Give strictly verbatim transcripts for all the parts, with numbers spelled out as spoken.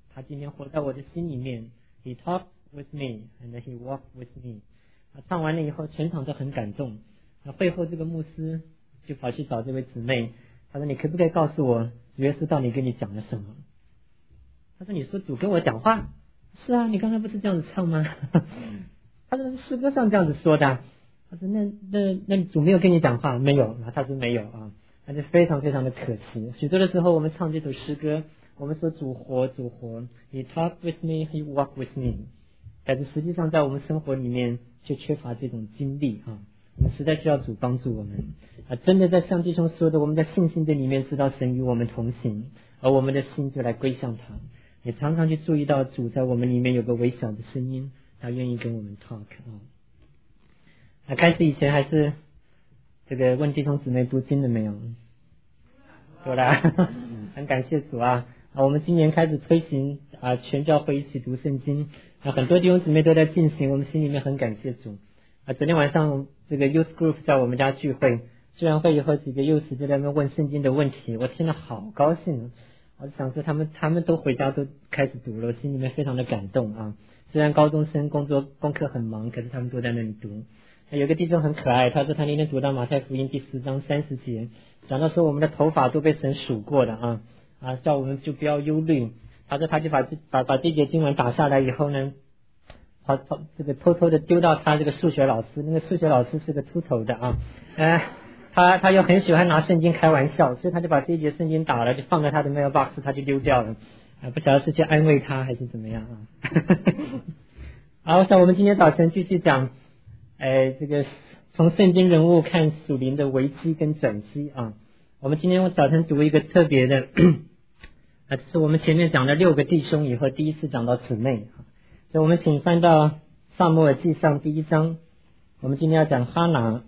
他今天活在我的心里面。He talked with me and he walked with me。他唱完了以后，全场都很感动。那会后这个牧师就跑去找这位姊妹，他说：“你可不可以告诉我，主耶稣到底跟你讲了什么？”他说：“你说主跟我讲话？是啊，你刚才不是这样子唱吗？”他说：“诗歌上这样子说的。”他说：“那那那主没有跟你讲话？没有。”他说：“没有啊。”那就非常非常的可惜。许多的时候，我们唱这首诗歌，我们说主活，主活。He talked with me, he walked with me。但是实际上，在我们生活里面却缺乏这种经历啊。我们实在需要主帮助我们啊！真的在像弟兄说的，我们在信心的里面知道神与我们同行，而我们的心就来归向他。也常常去注意到主在我们里面有个微小的声音，他愿意跟我们 talk 啊。那开始以前还是这个问弟兄姊妹读经了没有？有啦，很感谢主啊！啊，我们今年开始推行啊全教会一起读圣经，啊，很多弟兄姊妹都在进行，我们心里面很感谢主啊！昨天晚上这个 youth group 在我们家聚会，聚完会以后几个 youth 就在那边问圣经的问题，我听了好高兴。我就想说他们他们都回家都开始读了，我心里面非常的感动啊！虽然高中生工作功课很忙，可是他们都在那里读。有个弟兄很可爱，他说他那天读到马太福音第四章三十节，讲到说我们的头发都被神数过的啊啊，叫我们就不要忧虑。他说他就把把把这节经文打下来以后呢，跑跑这个偷偷的丢到他这个数学老师，那个数学老师是个秃头的啊，呃，他他又很喜欢拿圣经开玩笑，所以他就把这一节圣经打了，就放在他的 mailbox， 他就丢掉了啊，不晓得是去安慰他还是怎么样啊。好，我想我们今天早晨继续讲。哎，这个从圣经人物看属灵的危机跟转机啊。我们今天早晨读一个特别的，啊，这是我们前面讲的六个弟兄以后第一次讲到姊妹，所以我们请翻到撒母耳记上第一章，我们今天要讲哈拿。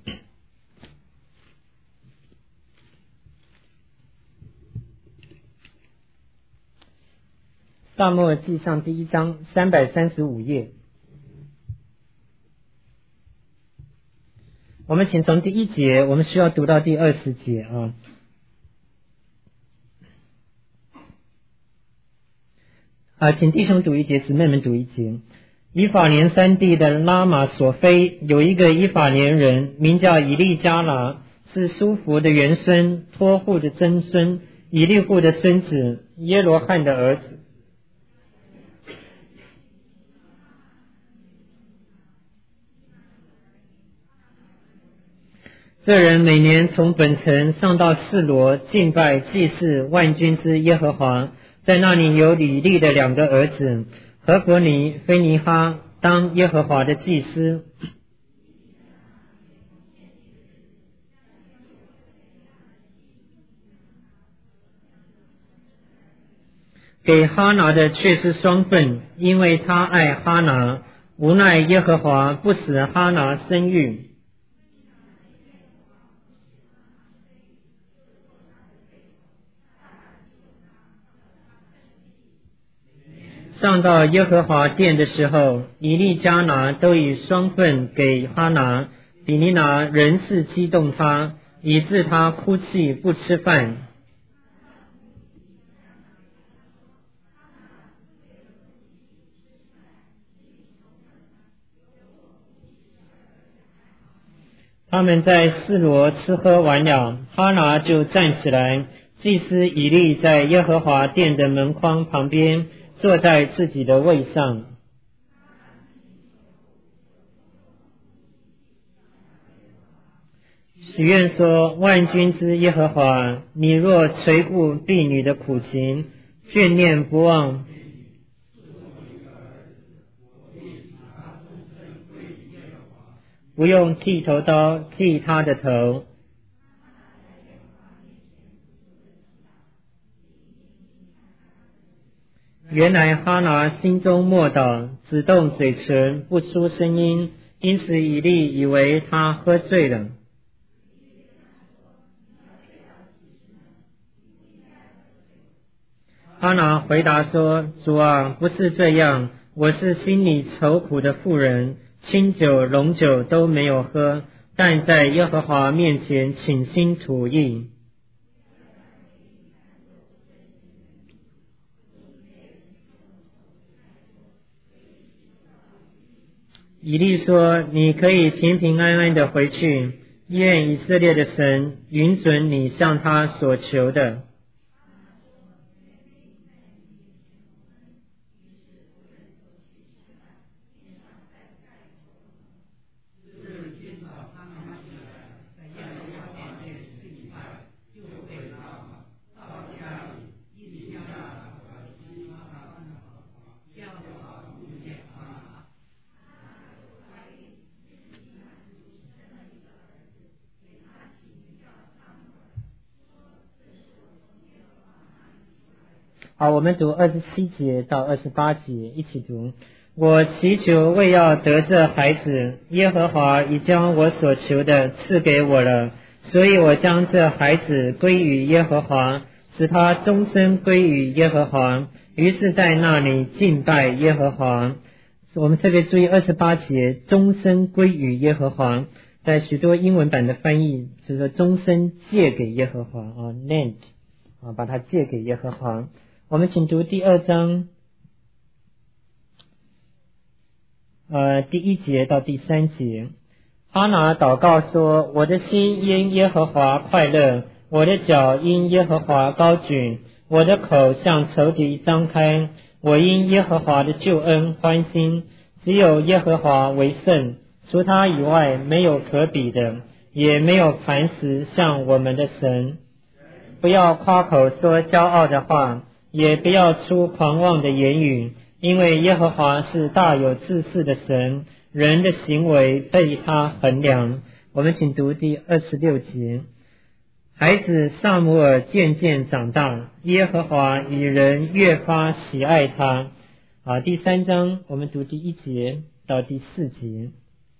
撒母耳记上第一章三百三十五页。我们请从第一节，我们需要读到第二十节啊。啊，请弟兄读一节，姊妹们读一节。以法莲山地的拉玛索菲有一个以法莲人，名叫以利加拿，是舒服的元孙，托户的曾孙，以利户的孙子，耶罗汉的儿子。这人每年从本城上到示罗敬拜祭祀万军之耶和华，在那里有以利的两个儿子何弗尼、菲尼哈当耶和华的祭司。给哈拿的却是双份，因为他爱哈拿，无奈耶和华不使哈拿生育。上到耶和华殿的时候，以利加拿都以双份给哈拿，比尼拿仍是激动他，以致他哭泣不吃饭。他们在示罗吃喝完了，哈拿就站起来，祭司以利在耶和华殿的门框旁边坐在自己的位上，许愿说：万军之耶和华，你若垂顾婢女的苦情，眷念不忘，不用剃头刀剃他的头。原来哈拿心中默祷，只动嘴唇，不出声音，因此以利以为他喝醉了。哈拿回答说：主啊，不是这样，我是心里愁苦的妇人，清酒浓酒都没有喝，但在耶和华面前倾心吐意。 以利说：你可以平平安安的回去，愿以色列的神允准你向他所求的。好，我们读二十七节到二十八节，一起读。我祈求为要得这孩子，耶和华已将我所求的赐给我了，所以我将这孩子归于耶和华，使他终身归于耶和华。于是在那里敬拜耶和华。我们特别注意二十八节，终身归于耶和华，在许多英文版的翻译就是说终身借给耶和华啊 lent 啊，把它借给耶和华。我们请读第二章呃，第一节到第三节。哈拿祷告说：我的心因耶和华快乐，我的脚因耶和华高举，我的口向仇敌张开，我因耶和华的救恩欢心。只有耶和华为圣，除他以外没有可比的，也没有磐石像我们的神。不要夸口说骄傲的话，也不要出狂妄的言语，因为耶和华是大有知识的神，人的行为被他衡量。我们请读第二十六节。孩子撒母耳渐渐长大，耶和华以人越发喜爱他。啊，第三章我们读第一节到第四节。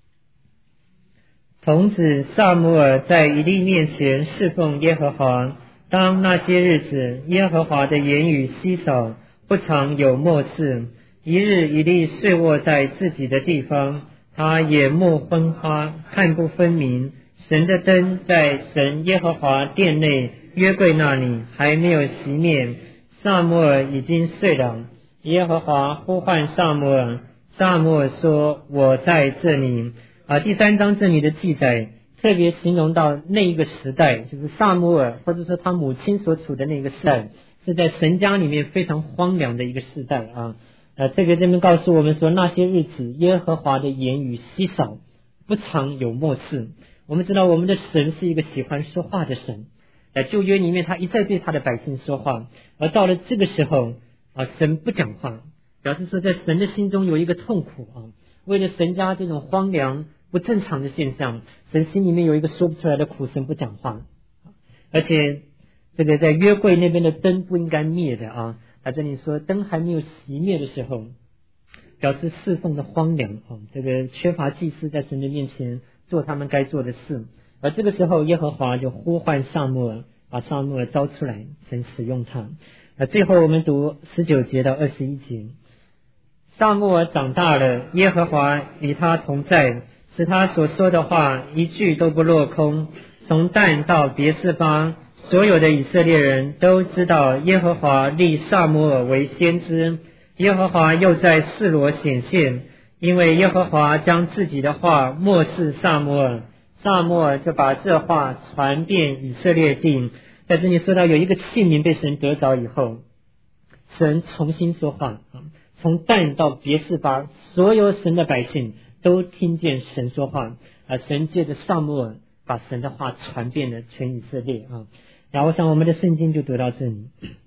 从此撒母耳在以利面前侍奉耶和华。当那些日子，耶和华的言语稀少，不常有默示。一日以利睡卧在自己的地方，他眼目昏花，看不分明。神的灯在神耶和华殿内约柜那里还没有熄灭，撒母耳已经睡了。耶和华呼唤撒母耳，撒母耳说：我在这里。啊，第三章这里的记载特别形容到那一个时代，就是撒母耳或者说他母亲所处的那个时代，是在神家里面非常荒凉的一个时代啊。呃，这个这边告诉我们说，那些日子耶和华的言语稀少，不常有默示。我们知道我们的神是一个喜欢说话的神，在旧约里面他一再对他的百姓说话，而到了这个时候啊，神不讲话，表示说在神的心中有一个痛苦啊，为了神家这种荒凉不正常的现象，神心里面有一个说不出来的苦，神不讲话。而且这个在约柜那边的灯不应该灭的啊，在这里说灯还没有熄灭的时候，表示侍奉的荒凉啊，这个缺乏祭司在神的面前做他们该做的事。而这个时候耶和华就呼唤撒母耳，把撒母耳招出来，神使用他。呃，最后我们读十九节到二十一节。撒母耳长大了，耶和华与他同在，使他所说的话一句都不落空。从但到别是巴，所有的以色列人都知道耶和华立撒母耳为先知。耶和华又在示罗显现，因为耶和华将自己的话默示撒母耳，撒母耳就把这话传遍以色列地。在这里说到有一个器皿被神得着以后，神重新说话，从但到别是巴，所有神的百姓都听见神说话，而神借着撒母耳把神的话传遍了全以色列啊。然后我想我们的圣经就读到这里。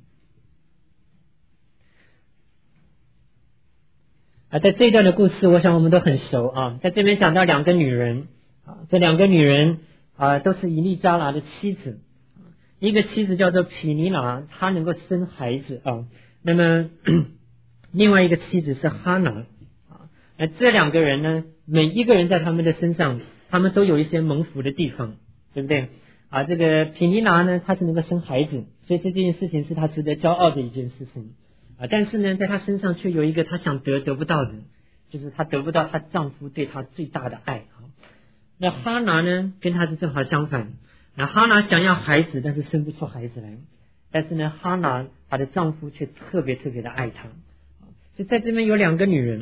啊，在这一段的故事我想我们都很熟啊，在这边讲到两个女人啊，这两个女人啊都是以利加拿的妻子，一个妻子叫做毗尼拿，她能够生孩子啊，那么另外一个妻子是哈拿啊，那这两个人呢，每一个人在他们的身上他们都有一些蒙福的地方，对不对啊？这个毗尼拿呢，她是能够生孩子，所以这件事情是她值得骄傲的一件事情啊。但是呢，在她身上却有一个她想得得不到的，就是她得不到她丈夫对她最大的爱啊。那哈拿呢，跟她是正好相反。那哈拿想要孩子，但是生不出孩子来，但是呢，哈拿她的丈夫却特别特别的爱她。所以在这边有两个女人，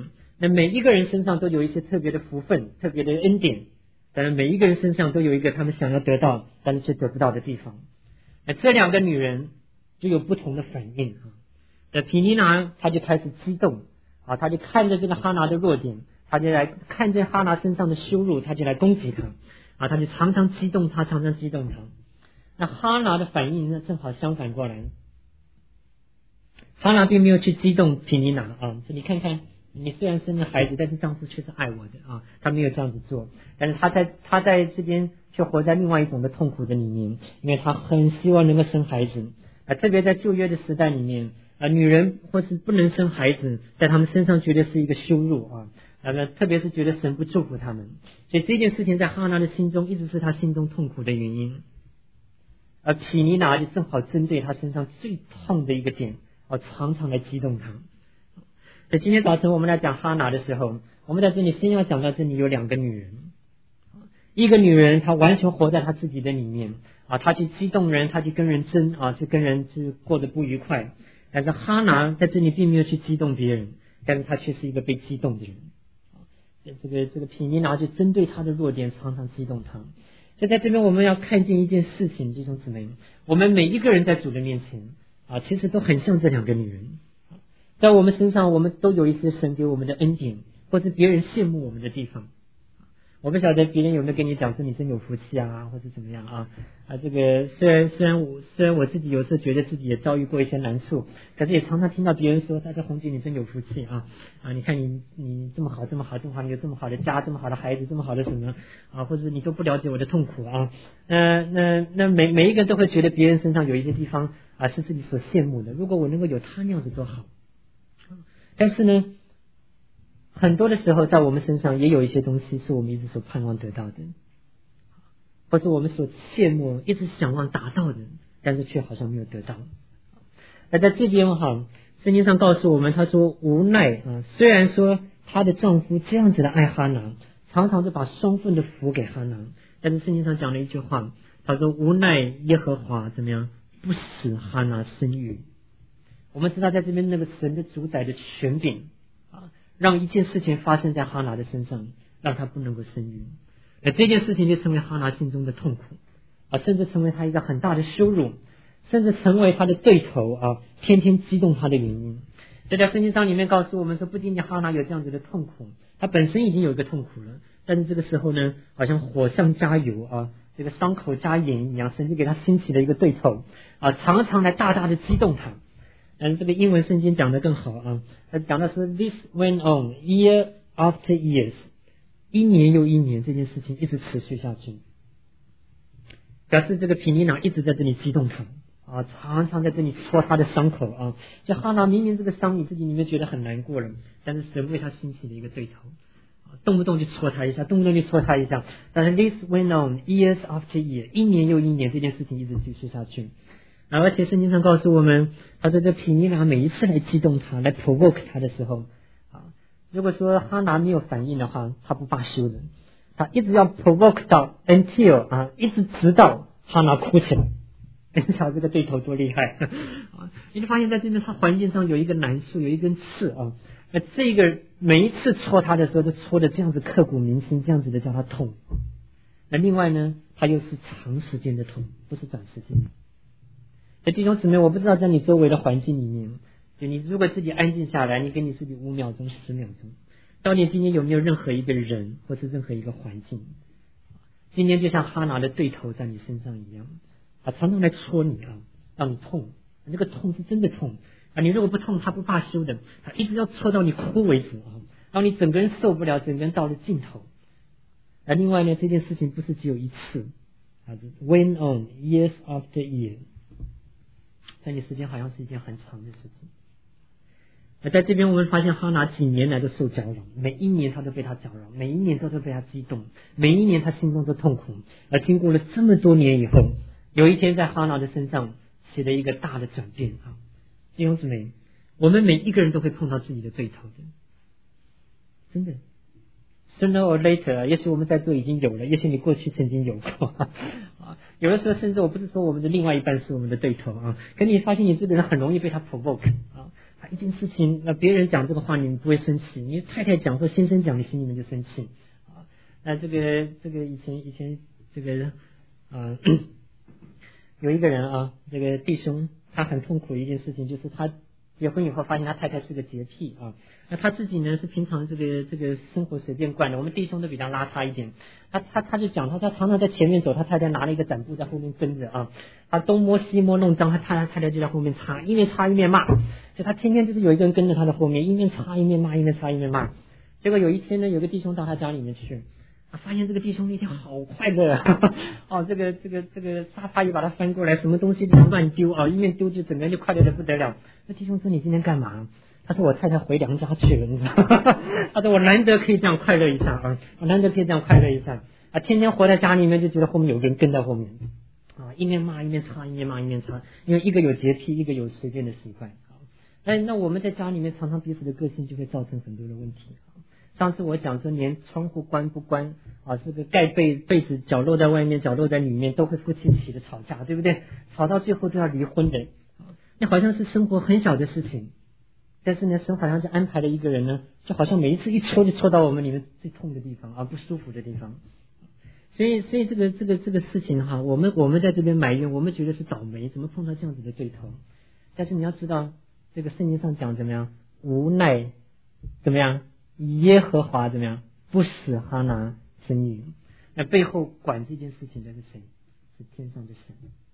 那每一个人身上都有一些特别的福分，特别的恩典，但是每一个人身上都有一个他们想要得到但是却得不到的地方。那这两个女人就有不同的反应啊。那毗尼拿她就开始激动啊，她就看着这个哈拿的弱点，她就来看着哈拿身上的羞辱，她就来攻击她啊，她就常常激动她，常常激动她。那哈拿的反应呢，正好相反过来。哈拿并没有去激动毗尼拿啊，说你看看，你虽然生了孩子，但是丈夫却是爱我的啊，她没有这样子做，但是她在她在这边却活在另外一种的痛苦的里面，因为她很希望能够生孩子啊，特别在旧约的时代里面啊，女人或是不能生孩子，在他们身上觉得是一个羞辱啊，那特别是觉得神不祝福他们，所以这件事情在哈拿的心中一直是她心中痛苦的原因。而毗尼拿就正好针对她身上最痛的一个点，啊，常常来激动她。所以今天早晨我们来讲哈拿的时候，我们在这里先要讲到这里有两个女人，一个女人她完全活在她自己的里面啊，她去激动人，她去跟人争啊，去跟人去过得不愉快。但是哈拿在这里并没有去激动别人，但是她却是一个被激动的人。这个这个毗尼拿就针对她的弱点，常常激动她。所以在这边我们要看见一件事情，弟兄姊妹，我们每一个人在主的面前啊，其实都很像这两个女人。在我们身上，我们都有一些神给我们的恩典，或是别人羡慕我们的地方。我不晓得别人有没有跟你讲说你真有福气啊，或是怎么样啊？啊，这个虽然虽然我虽然我自己有时候觉得自己也遭遇过一些难处，可是也常常听到别人说，大家红姐你真有福气啊啊！你看你你这么好这么好这么好，你有这么好的家，这么好的孩子，这么好的什么啊？或者你都不了解我的痛苦啊？那那那每每一个人都会觉得别人身上有一些地方啊是自己所羡慕的，如果我能够有他那样子多好。但是呢，很多的时候在我们身上也有一些东西是我们一直所盼望得到的，或者我们所羡慕一直想望达到的，但是却好像没有得到。那在这边哈，圣经上告诉我们，他说无奈啊，虽然说她的丈夫这样子的爱哈拿，常常就把双份的福给哈拿，但是圣经上讲了一句话，他说无奈耶和华怎么样不使哈拿生育。我们知道在这边那个神的主宰的权柄啊，让一件事情发生在哈拿的身上，让她不能够生育。那这件事情就成为哈拿心中的痛苦啊，甚至成为她一个很大的羞辱，甚至成为她的对头啊，天天激动她的原因。这在圣经上里面告诉我们说，不仅仅哈拿有这样子的痛苦，她本身已经有一个痛苦了，但是这个时候呢，好像火上加油啊，这个伤口加盐一样，神就给她兴起了一个对头啊，常常来大大的激动她。嗯，这个英文圣经讲得更好啊，它讲的是 This went on year after years， 一年又一年，这件事情一直持续下去，表示这个毗尼拿一直在这里激动他啊，常常在这里戳他的伤口啊。这哈拿明明这个伤你自己里面觉得很难过了，但是神为他兴起了一个对头，动不动就戳他一下，动不动就戳他一下。但是 This went on years after year， 一年又一年，这件事情一直继续下去。而且圣经上告诉我们，他说这毗尼拿每一次来激动他，来 provoke 他的时候啊，如果说哈拿没有反应的话，他不罢休的，他一直要 provoke 到 until 啊，一直直到哈拿哭起来。你瞧这个对头多厉害啊！你就发现在这边他环境上有一个难处，有一根刺啊，那这个每一次戳他的时候，都戳的这样子刻骨铭心，这样子的叫他痛。那另外呢，他又是长时间的痛，不是短时间的。弟兄姊妹，我不知道在你周围的环境里面，就你如果自己安静下来，你给你自己五秒钟、十秒钟，到底今天有没有任何一个人或是任何一个环境，今天就像哈拿的对头在你身上一样啊，常常来戳你啊，让你痛，那个痛是真的痛啊！你如果不痛，他不罢休的，他一直要戳到你哭为止啊，让你整个人受不了，整个人到了尽头。而另外呢，这件事情不是只有一次啊 ，went on years after year。在你时间好像是一件很长的事情。而在这边我们发现哈拿几年来都受搅扰，每一年他都被他搅扰，每一年都都被他激动，每一年他心中都痛苦。而经过了这么多年以后，有一天在哈拿的身上起了一个大的转变啊！弟兄姊妹，我们每一个人都会碰到自己的对头的，真的。Sooner or later， 也许我们在座已经有了，也许你过去曾经有过啊。有的时候甚至我不是说我们的另外一半是我们的对头啊，可你发现你这个人很容易被他 provoke 啊， 啊，一件事情，那别人讲这个话你们不会生气，你太太讲或先生讲，你心里面就生气啊。那这个这个以前以前这个啊、呃、有一个人啊，这个弟兄他很痛苦的一件事情，就是他结婚以后发现他太太是个洁癖啊，那他自己呢是平常这个这个生活随便惯的，我们弟兄都比较邋遢一点，他他他就讲他他常常在前面走，他太太拿了一个展布在后面跟着啊，他东摸西摸弄脏，他太太太就在后面擦，一面擦一面骂，所以他天天就是有一个人跟着他的后面，一面擦一面骂，一面擦一面骂。结果有一天呢，有个弟兄到他家里面去，啊，发现这个弟兄那天好快乐啊，哦，这个这个这个沙发也把他翻过来，什么东西都乱丢啊，一面丢就整个人就快乐的不得了。那弟兄说：“你今天干嘛？”他说：“我太太回娘家去了，你知道吗？”他说：“我难得可以这样快乐一下啊，我难得可以这样快乐一下啊，天天活在家里面就觉得后面有个人跟在后面啊，一面骂一面擦，一面骂一面擦，因为一个有洁癖，一个有随便的习惯啊。那那我们在家里面常常彼此的个性就会造成很多的问题啊。上次我讲说，连窗户关不关啊，这个盖被被子角落在外面，角落在里面，都会夫妻起的吵架，对不对？吵到最后都要离婚的。那好像是生活很小的事情，但是呢，神好像是安排了一个人呢，就好像每一次一戳就戳到我们里面最痛的地方啊，不舒服的地方。所以，所以这个这个这个事情哈，我们我们在这边埋怨，我们觉得是倒霉，怎么碰到这样子的对头？但是你要知道，这个圣经上讲怎么样？无奈怎么样？耶和华怎么样？不使哈拿生育。那背后管这件事情的是谁？是天上的神。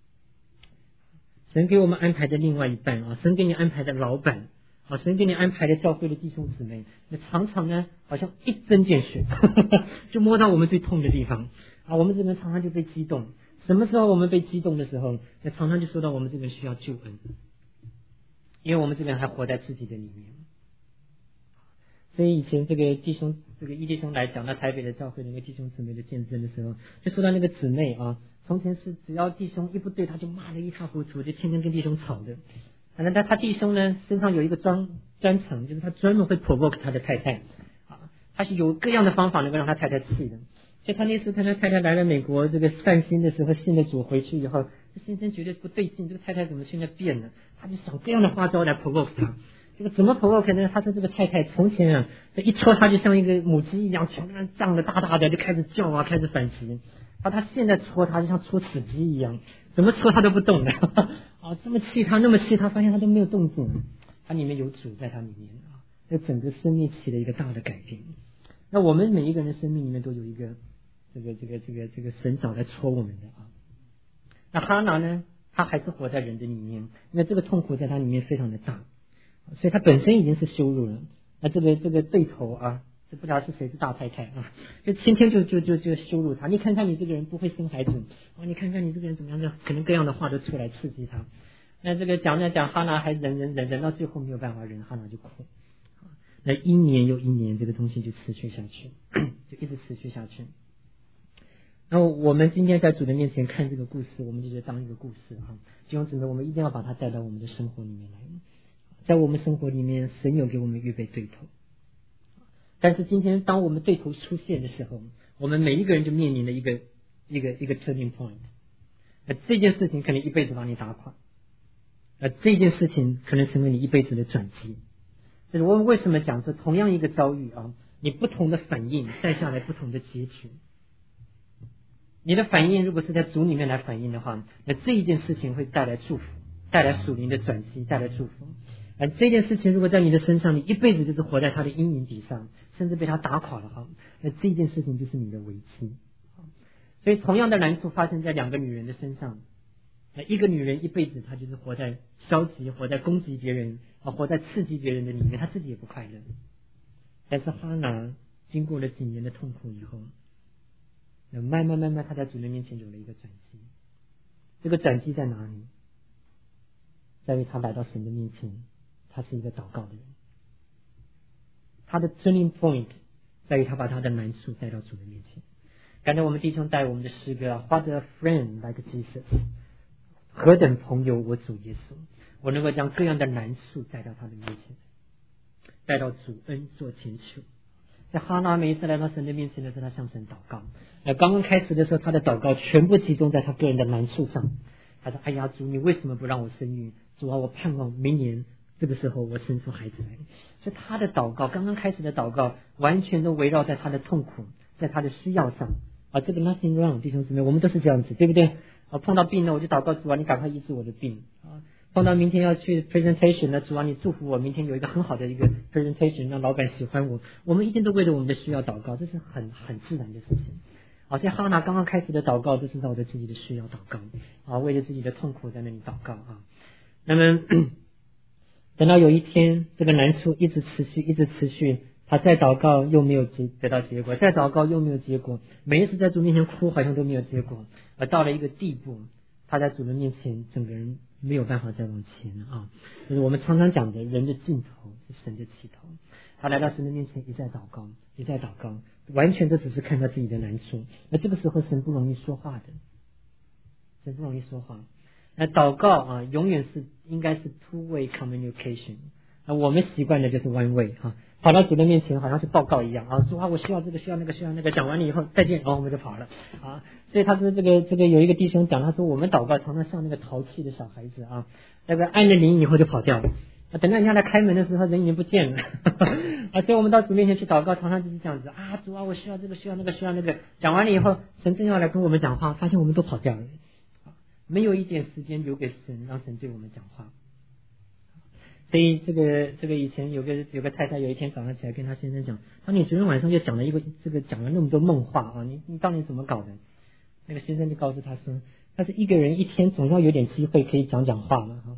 神给我们安排的另外一半啊，神给你安排的老板啊，神给你安排的教会的弟兄姊妹，那常常呢，好像一针见血，呵呵就摸到我们最痛的地方啊。我们这个人常常就被激动。什么时候我们被激动的时候，那常常就说到我们这个人需要救恩，因为我们这个人还活在自己的里面。所以以前这个弟兄，这个一弟兄来讲到台北的教会的那个弟兄姊妹的见证的时候，就说到那个姊妹啊，从前是只要弟兄一不对，他就骂得一塌糊涂，就天天跟弟兄吵的。反正他他弟兄呢身上有一个专专长，就是他专门会 provoke 他的太太啊，他是有各样的方法能够让他太太气的。所以他那次他的太太来了美国这个散心的时候，信了主回去以后，这先生觉得不对劲，这个太太怎么现在变了？他就想这样的花招来 provoke 他。这个怎么 provoke 呢？他说这个太太从前啊，一戳他就像一个母鸡一样，全身胀得大大的，就开始叫啊，开始反击。啊，他现在戳他就像戳死鸡一样，怎么戳他都不动的。啊，这么气他，那么气他，发现他都没有动静，他里面有主在他里面啊，那整个生命起了一个大的改变。那我们每一个人的生命里面都有一个这个这个这个这个神早来戳我们的啊。那哈拿呢，他还是活在人的里面，因为这个痛苦在他里面非常的大。所以他本身已经是羞辱了，那这个这个对头啊，这不知道是谁是大太太啊，就天天就就就就羞辱他。你看看你这个人不会生孩子，哦，你看看你这个人怎么样的，可能各样的话都出来刺激他。那这个讲讲讲，哈拿还忍忍忍忍到最后没有办法忍，哈拿就哭。那一年又一年，这个东西就持续下去，就一直持续下去。然后我们今天在主的面前看这个故事，我们就觉得当一个故事啊，弟兄姊妹，我们一定要把它带到我们的生活里面来。在我们生活里面，神有给我们预备对头，但是今天当我们对头出现的时候，我们每一个人就面临了一个一个一个 turning point。呃，这件事情可能一辈子把你打垮，呃，这件事情可能成为你一辈子的转机。就是我们为什么讲说，同样一个遭遇啊，你不同的反应带下来不同的结局。你的反应如果是在主里面来反应的话，那这一件事情会带来祝福，带来属灵的转机，带来祝福。而这件事情如果在你的身上，你一辈子就是活在他的阴影底上，甚至被他打垮了哈，那这件事情就是你的危机。所以同样的难处发生在两个女人的身上，那一个女人一辈子她就是活在消极，活在攻击别人啊，活在刺激别人的里面，她自己也不快乐。但是哈拿经过了几年的痛苦以后，那慢慢慢慢她在主人面前有了一个转机。这个转机在哪里？在于她来到神的面前，他是一个祷告的人，他的 turning point 在于他把他的难处带到主的面前。感觉我们弟兄带我们的诗歌啊 ，What a friend like Jesus， 何等朋友我主耶稣，我能够将各样的难处带到他的面前，带到主恩座前求。在哈拿每一次来到神的面前的时候，他向神祷告。那刚刚开始的时候，他的祷告全部集中在他个人的难处上。他说：“哎呀，主，你为什么不让我生育？主啊，我盼望明年这个时候我生出孩子来。所以他的祷告，刚刚开始的祷告，完全都围绕在他的痛苦，在他的需要上啊。这个 nothing wrong， 弟兄姊妹，我们都是这样子，对不对？啊，碰到病了我就祷告主啊，你赶快医治我的病啊。碰到明天要去 presentation 了，主啊，你祝福我明天有一个很好的一个 presentation， 让老板喜欢我。我们一定都为了我们的需要祷告，这是很很自然的事情。好像哈拿刚刚开始的祷告，都是照着自己的需要祷告啊，为了自己的痛苦在那里祷告啊。那么等到有一天，这个难处一直持续，一直持续，他再祷告又没有结得到结果，再祷告又没有结果，每一次在主面前哭，好像都没有结果，而到了一个地步，他在主的面前，整个人没有办法再往前了啊！就是我们常常讲的，人的尽头是神的起头。他来到神的面前，一再祷告，一再祷告，完全都只是看到自己的难处。那这个时候，神不容易说话的，神不容易说话。那祷告啊，永远是应该是 two way communication。那我们习惯的就是 one way 啊，跑到主的面前好像是报告一样啊，说啊我需要这个需要那个需要那个，讲完了以后再见，然后我们就跑了啊。所以他说这个这个有一个弟兄讲，他说我们祷告常常像那个淘气的小孩子啊，那个按了铃以后就跑掉了。啊，等到人家来开门的时候，人已经不见了啊！所以我们到主面前去祷告，常常就是这样子啊，主啊，我需要这个，需要那个，需要那个。讲完了以后，神正要来跟我们讲话，发现我们都跑掉了，没有一点时间留给神，让神对我们讲话。所以这个这个以前有个有个太太，有一天早上起来跟她先生讲，她说你昨天晚上就讲了一个这个讲了那么多梦话啊，你你到底怎么搞的？那个先生就告诉她说，但是一个人一天总要有点机会可以讲讲话嘛哈。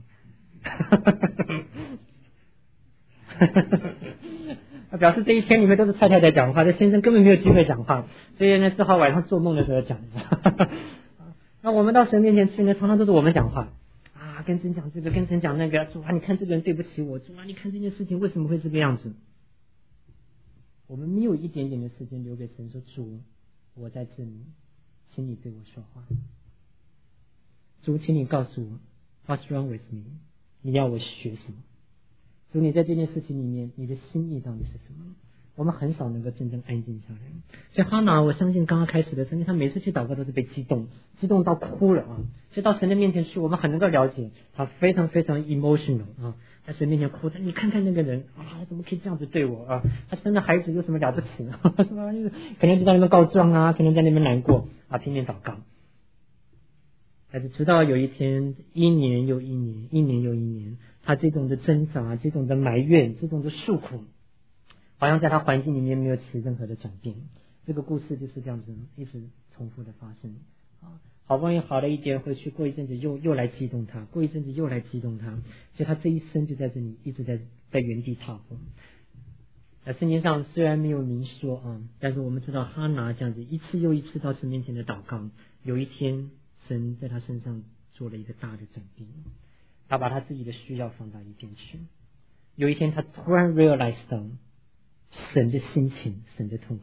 他表示这一天里面都是太太在讲话，这先生根本没有机会讲话，所以呢只好晚上做梦的时候讲。那我们到神面前去呢，常常都是我们讲话啊，跟神讲这个，跟神讲那个，主啊，你看这个人对不起我，主啊，你看这件事情为什么会这个样子？我们没有一点点的时间留给神说，主，我在这里，请你对我说话。主，请你告诉我 ，What's wrong with me？你要我学什么？主，你在这件事情里面，你的心意到底是什么？我们很少能够真正安静下来。所以哈拿，我相信刚刚开始的时候，他每次去祷告都是被激动，激动到哭了啊！所以到神的面前去，我们很能够了解他非常非常 emotional 啊，在神面前哭，你看看那个人啊，怎么可以这样子对我啊？他生的孩子有什么了不起呢？是吧？可能就在那边告状啊，可能在那边难过啊，拼命祷告。但是直到有一天，一年又一年，一年又一年，他这种的挣扎，这种的埋怨，这种的诉苦，好像在他环境里面没有起任何的转变。这个故事就是这样子一直重复的发生啊。好不容易好了一点，回去过一阵子又又来激动他，过一阵子又来激动他，所以他这一生就在这里一直在在原地踏步。那圣经上虽然没有明说啊，但是我们知道哈拿这样子一次又一次到神面前的祷告，有一天神在他身上做了一个大的转变，他把他自己的需要放到一边去。有一天他突然 realize 到神的心情，神的痛苦。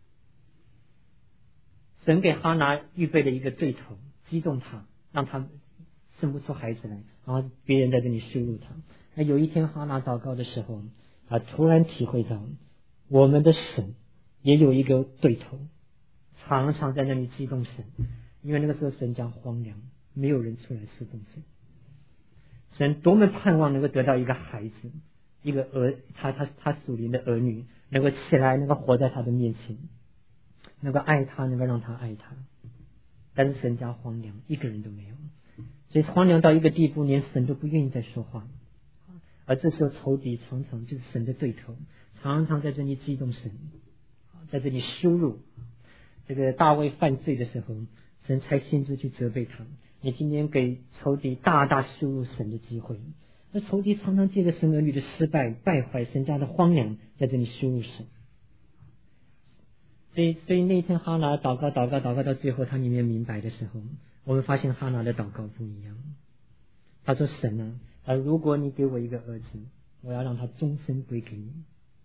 神给哈拿预备了一个对头，激动他，让他生不出孩子来，然后别人在这里羞辱他。那有一天哈拿祷告的时候啊，突然体会到我们的神也有一个对头，常常在那里激动神。因为那个时候神将荒凉，没有人出来侍奉神。神多么盼望能够得到一个孩子，一个儿，他他他属灵的儿女，能够起来，能够活在他的面前，能够爱他，能够让他爱他。但是神将荒凉，一个人都没有，所以荒凉到一个地步，连神都不愿意再说话。而这时候仇敌常常就是神的对头，常常在这里激动神，在这里羞辱。这个大卫犯罪的时候，神才亲自去责备他。你今天给仇敌大大羞辱神的机会，那仇敌常常借着神儿女的失败、败坏、神家的荒凉，在这里羞辱神。所以，所以那天哈拿祷告、祷告、祷告到最后，他里面明白的时候，我们发现哈拿的祷告不一样。他说：“神啊，啊，如果你给我一个儿子，我要让他终身归给你，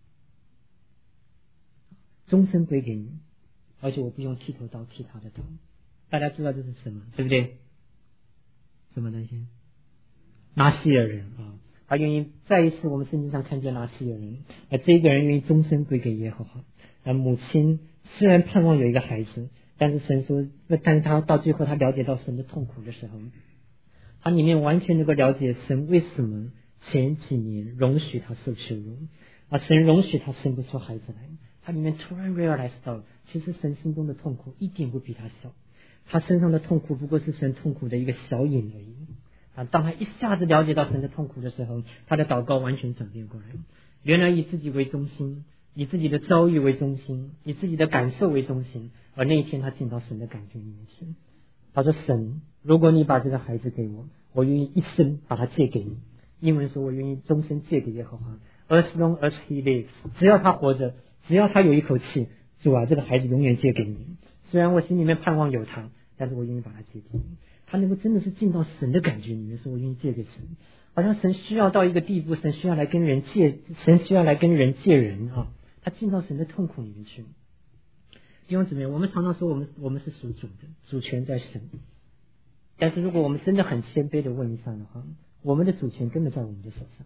终身归给你，而且我不用剃头刀剃他的刀。”大家知道这是什么，对不对？什么东西？拿西尔人啊，他愿意再一次我们圣经上看见拿西尔人，而这个人愿意终身归给耶和华。而母亲虽然盼望有一个孩子，但是神说，但是他到最后他了解到神的痛苦的时候，他里面完全能够了解神为什么前几年容许他受羞辱，啊，神容许他生不出孩子来，他里面突然 realize 到，其实神心中的痛苦一点不比他小，他身上的痛苦不过是神痛苦的一个小影而已。啊，当他一下子了解到神的痛苦的时候，他的祷告完全转变过来，原来以自己为中心，以自己的遭遇为中心，以自己的感受为中心，而那一天他进到神的感觉里面去。他说，神，如果你把这个孩子给我，我愿意一生把他借给你。英文说，我愿意终身借给耶和华， as long as he lives， 只要他活着，只要他有一口气，主啊，这个孩子永远借给你。虽然我心里面盼望有他，但是我愿意把他借给你。他能够真的是进到神的感觉里面，说我愿意借给神，好像神需要到一个地步，神需要来跟人借，神需要来跟人借人啊，他进到神的痛苦里面去。弟兄姊妹，我们常常说我们我们是属主的，主权在神，但是如果我们真的很谦卑的问一下的话，我们的主权根本在我们的手上。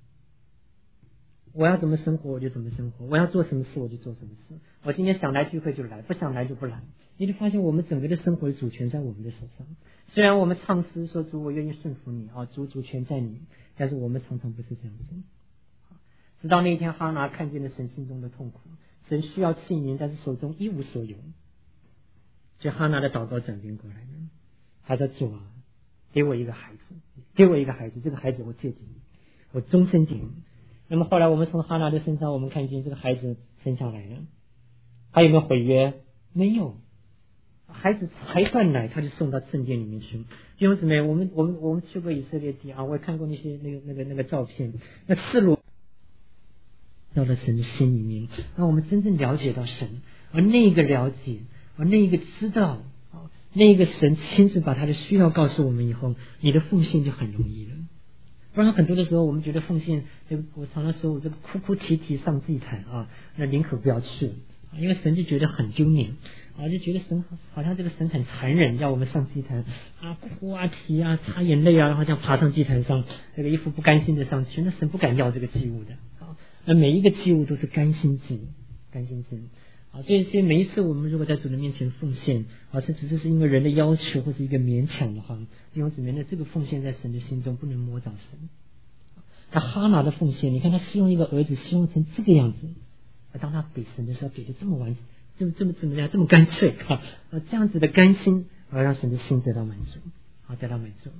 我要怎么生活我就怎么生活，我要做什么事我就做什么事，我今天想来聚会就来，不想来就不来。你就发现我们整个的生活的主权在我们的手上。虽然我们唱诗说主我愿意顺服你啊，主主权在你，但是我们常常不是这样子。直到那一天哈拿看见了神心中的痛苦，神需要器皿，但是手中一无所有，所以哈拿的祷告转变过来了。他说，主啊，给我一个孩子，给我一个孩子，这个孩子我借给你，我终身给你。那么后来我们从哈拿的身上我们看见这个孩子生下来了，他有没有毁约？没有，孩子才断奶他就送到圣殿里面去。弟兄姊妹，我们我们我们去过以色列地啊，我也看过那些那个那个那个照片，那赤裸到了神的心里面，让我们真正了解到神，而那个了解，而那个知道，那个神亲自把他的需要告诉我们以后，你的奉献就很容易了。不然很多的时候我们觉得奉献，我常常说我这个哭哭啼啼上祭坛啊，那宁可不要去，因为神就觉得很丢脸啊，就觉得神好像这个神很残忍，要我们上祭坛啊，哭啊啼啊擦眼泪啊，然后这样爬上祭坛上，这个一副不甘心的上去，那神不敢要这个祭物的啊。那每一个祭物都是甘心祭，甘心祭啊，所以所以每一次我们如果在主的面前奉献啊，这只是因为人的要求或是一个勉强的话，弟兄姊妹，那这个奉献在神的心中不能摸着神。他哈拿的奉献，你看他希望一个儿子希望成这个样子，而当他给神的时候给的这么完，这么这么怎么样，这么干脆啊，这样子的甘心，而让神的心得到满足啊，得到满足。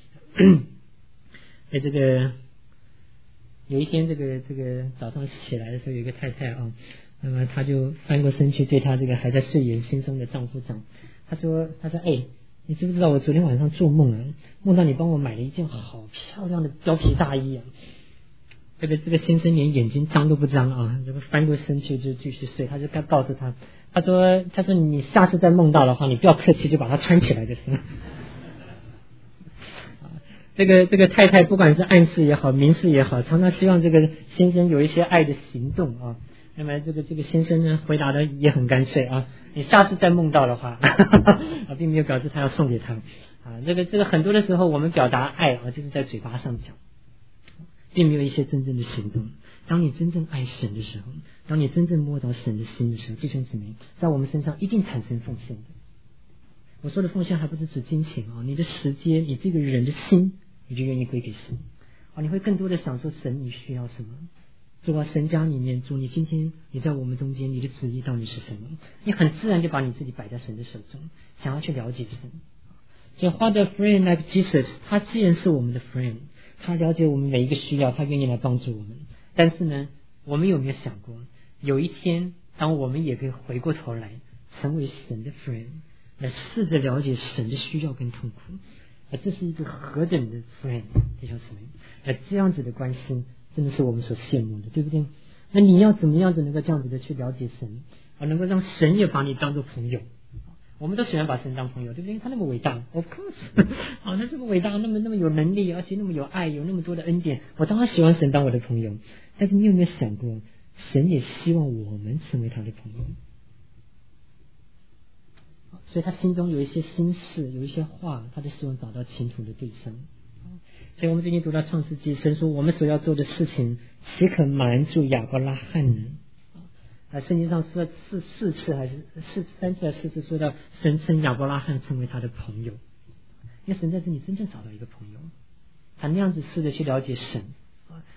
哎，这个有一天，这个这个早上起来的时候，有一个太太啊，那么她就翻过身去对她这个还在睡眼惺忪的丈夫讲，她说：“她说，哎，你知不知道我昨天晚上做梦啊？梦到你帮我买了一件好漂亮的貂皮大衣啊！”这个这个先生连眼睛张都不张啊，这个翻过身去就继续睡。他就该告诉他，他说：“他说你下次再梦到的话，你不要客气，就把它穿起来就行了。”这个这个太太不管是暗示也好，明示也好，常常希望这个先生有一些爱的行动啊。那么这个这个先生呢，回答的也很干脆啊，你下次再梦到的话，啊，并没有表示他要送给他啊。这个这个很多的时候，我们表达爱啊，就是在嘴巴上讲，并没有一些真正的行动。当你真正爱神的时候，当你真正摸到神的心的时候，弟兄姊妹，在我们身上一定产生奉献的。我说的奉献还不是指金钱啊，你的时间，你这个人的心，你就愿意归给神啊，你会更多的享受神你需要什么。主啊，神家里面，主你今天你在我们中间，你的旨意到底是什么？你很自然就把你自己摆在神的手中，想要去了解神。所以 What a friend like Jesus， 他既然是我们的 friend， 他了解我们每一个需要，他愿意来帮助我们。但是呢，我们有没有想过，有一天当我们也可以回过头来成为神的 friend， 来试着了解神的需要跟痛苦，而这是一个何等的 friend， 弟兄姊妹，而这样子的关系真的是我们所羡慕的，对不对？那你要怎么样子能够这样子的去了解神，而能够让神也把你当作朋友？我们都喜欢把神当朋友，对不对？他那么伟大 ，of course， 啊，他这么伟大，那么那么有能力，而且那么有爱，有那么多的恩典，我当然喜欢神当我的朋友。但是你有没有想过，神也希望我们成为他的朋友？所以他心中有一些心事，有一些话，他就希望找到倾吐的对象。所以我们最近读到创世纪，神说我们所要做的事情，岂可瞒住亚伯拉罕呢？啊，圣经上说四四次还是四三次还是四次说到神称亚伯拉罕成为他的朋友，因为神在这里真正找到一个朋友，他那样子试着去了解神，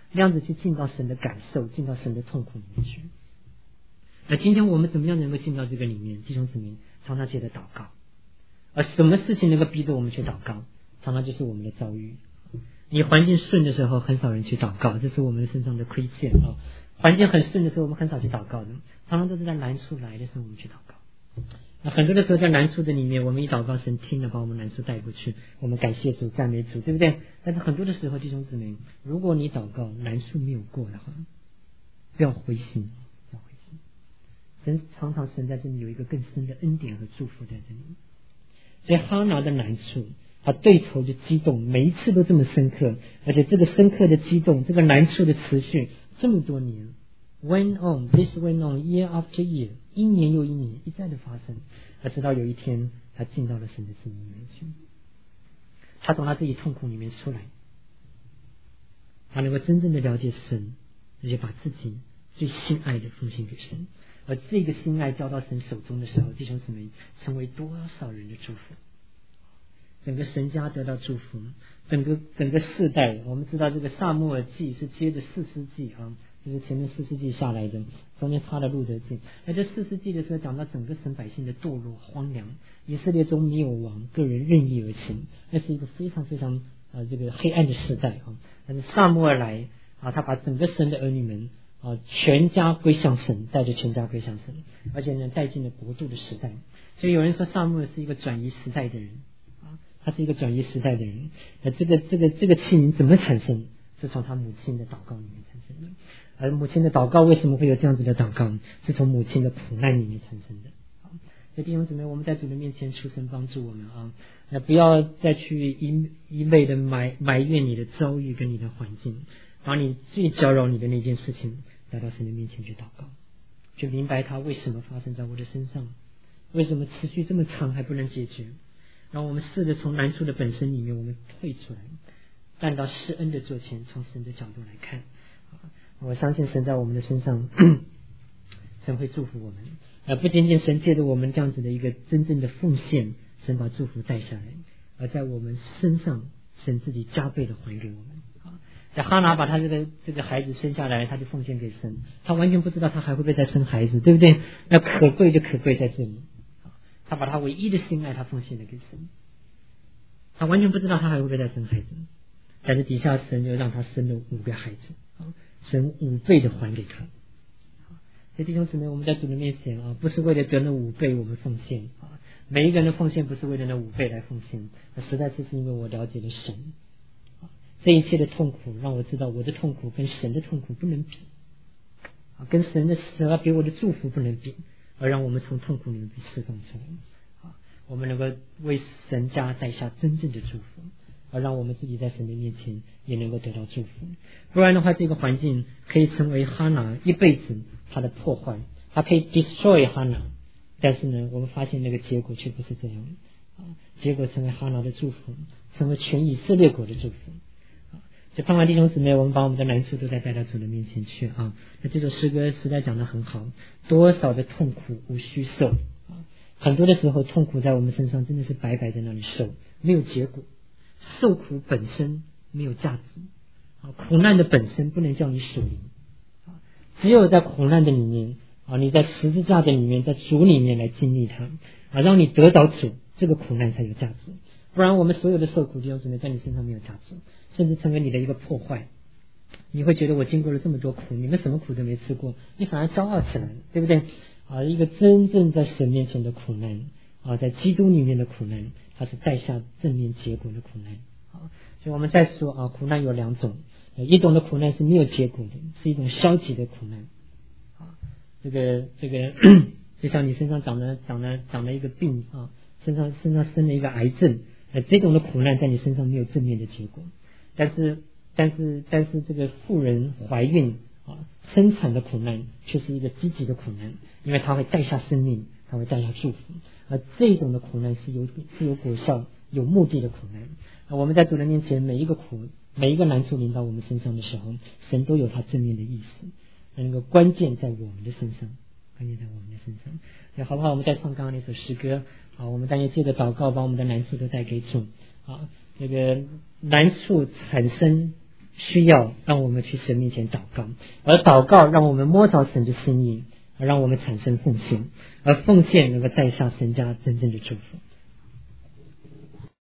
那样子去进到神的感受，进到神的痛苦里面去。那今天我们怎么样能够进到这个里面？弟兄姊妹，常常记得祷告。而什么事情能够逼着我们去祷告？常常就是我们的遭遇。你环境顺的时候，很少人去祷告，这是我们身上的亏欠啊。环境很顺的时候，我们很少去祷告的，常常都是在难处来的时候，我们去祷告。那很多的时候，在难处的里面，我们一祷告，神听了，把我们难处带过去，我们感谢主，赞美主，对不对？但是很多的时候，弟兄姊妹，如果你祷告难处没有过的话，不要灰心，不要灰心。神常常神在这里有一个更深的恩典和祝福在这里。所以哈拿的难处，他对头就激动，每一次都这么深刻，而且这个深刻的激动，这个难处的持续这么多年 ，went on this went on year after year， 一年又一年，一再的发生，而直到有一天，他进到了神的旨意里面去，他从他自己痛苦里面出来，他能够真正的了解神，而且把自己最心爱的奉献给神，而这个心爱交到神手中的时候，弟兄姊妹，成为多少人的祝福。整个神家得到祝福，整个整个世代，我们知道这个撒母耳记是接着四世纪啊，就是前面四世纪下来的，中间插了路德记。那这四世纪的时候，讲到整个神百姓的堕落荒凉，以色列中没有王，个人任意而行，那是一个非常非常呃这个黑暗的时代啊。但是撒母耳来啊，他把整个神的儿女们啊全家归向神，带着全家归向神，而且呢带进了国度的时代。所以有人说撒母耳是一个转移时代的人。他是一个转移时代的人，那这个这个这个器皿怎么产生？是从他母亲的祷告里面产生的。而母亲的祷告为什么会有这样子的祷告？是从母亲的苦难里面产生的。所以弟兄姊妹，我们在主的面前求神帮助我们啊，那不要再去一一味的埋埋怨你的遭遇跟你的环境，把你最搅扰你的那件事情带到神的面前去祷告，去明白它为什么发生在我的身上，为什么持续这么长还不能解决。让我们试着从难处的本身里面我们退出来，站到施恩的座前，从神的角度来看。我相信神在我们的身上神会祝福我们，而不仅仅神借着我们这样子的一个真正的奉献，神把祝福带下来，而在我们身上神自己加倍的还给我们。在哈拿把他这个这个孩子生下来，他就奉献给神，他完全不知道他还会不会再生孩子，对不对？那可贵就可贵在这里，他把他唯一的心爱他奉献了给神，他完全不知道他还会不会再生孩子，但是底下神就让他生了五个孩子，神五倍的还给他。所以弟兄姊妹，我们在主的面前啊，不是为了得那五倍我们奉献啊，每一个人的奉献不是为了那五倍来奉献，那实在是因为我了解了神，这一切的痛苦让我知道我的痛苦跟神的痛苦不能比，跟神的神要给我的祝福不能比，而让我们从痛苦里面被释放出来，我们能够为神家带下真正的祝福，而让我们自己在神的面前也能够得到祝福。不然的话，这个环境可以成为哈拿一辈子他的破坏，他可以 destroy 哈拿，但是呢，我们发现那个结果却不是这样，结果成为哈拿的祝福，成为全以色列国的祝福。所以盼望弟兄姊妹，我们把我们的难处都在带到主的面前去啊。那这首诗歌实在讲得很好，多少的痛苦无需受啊！很多的时候痛苦在我们身上真的是白白在那里受，没有结果，受苦本身没有价值啊，苦难的本身不能叫你属灵啊，只有在苦难的里面啊，你在十字架的里面，在主里面来经历它啊，让你得到主，这个苦难才有价值。不然我们所有的受苦弟兄姊妹在你身上没有价值，甚至成为你的一个破坏。你会觉得我经过了这么多苦，你们什么苦都没吃过，你反而骄傲起来，对不对啊？一个真正在神面前的苦难啊，在基督里面的苦难，它是带下正面结果的苦难啊。所以我们再说啊，苦难有两种，一种的苦难是没有结果的，是一种消极的苦难啊。这个这个就像你身上长了长了长了一个病啊，身上身上生了一个癌症。呃，这种的苦难在你身上没有正面的结果，但是，但是，但是这个妇人怀孕啊，生产的苦难却是一个积极的苦难，因为它会带下生命，它会带下祝福。而这种的苦难是有是有果效、有目的的苦难。啊，我们在主人面前，每一个苦、每一个难处临到我们身上的时候，神都有他正面的意思。那个关键在我们的身上，关键在我们的身上。所以好不好？我们再唱刚刚那首诗歌。啊，我们当然借着祷告，把我们的难处都带给主。啊，这个难处产生需要让我们去神面前祷告，而祷告让我们摸着神的心意，而让我们产生奉献，而奉献能够带下神家真正的祝福。